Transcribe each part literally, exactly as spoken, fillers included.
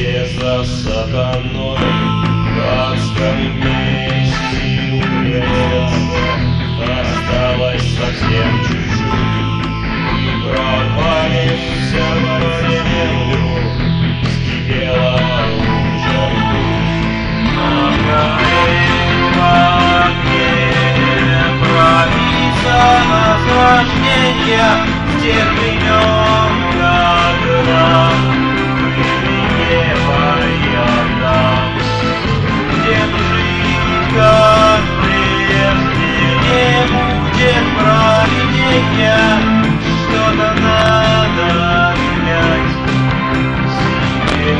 вместе за сатаной в адском месте укрыться. Осталось совсем чуть-чуть, и провалимся в землю. Вскипела лужа ртуть, на горе в огне пробиться наслажденья с тех времен, когда были небо и Адам. Будем жить, как прежде, не будет провидения. Что-то надо менять в себе,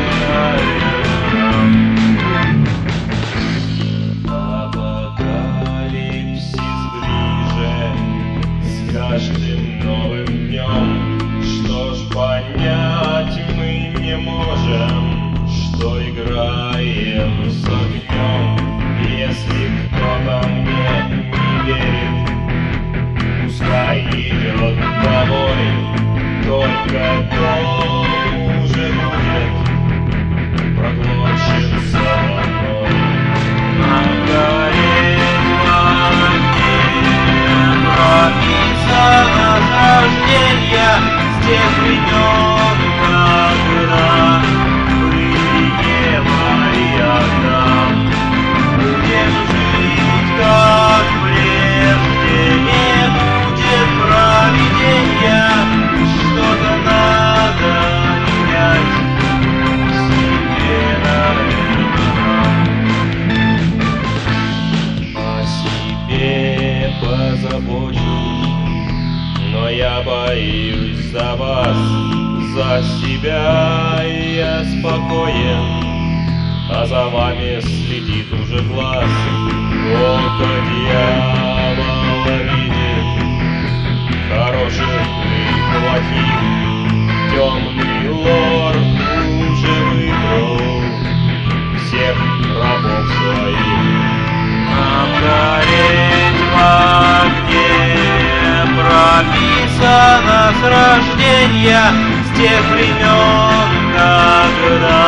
наверное. Апокалипсис ближе с каждым новым днем. Что ж, понять мы не можем, что играем с огнем. Если кто-то мне не верит, пускай идет домой, только дом уже будет проглочен сатаной. На горе в огне пробиться наслажденья с тех времен, когда были небо и Адам. Будем жить, как прежде, не будет провидения. Что-то надо менять в себе, наверное. О себе позабочусь, но я боюсь за вас, за себя я спокоен, а за вами следит уже глаз. Око дьявола видит хороших и плохих, темный лорд уже выбрал всех рабов своих. Нам гореть в огне прописано с рождения, с тех времен, когда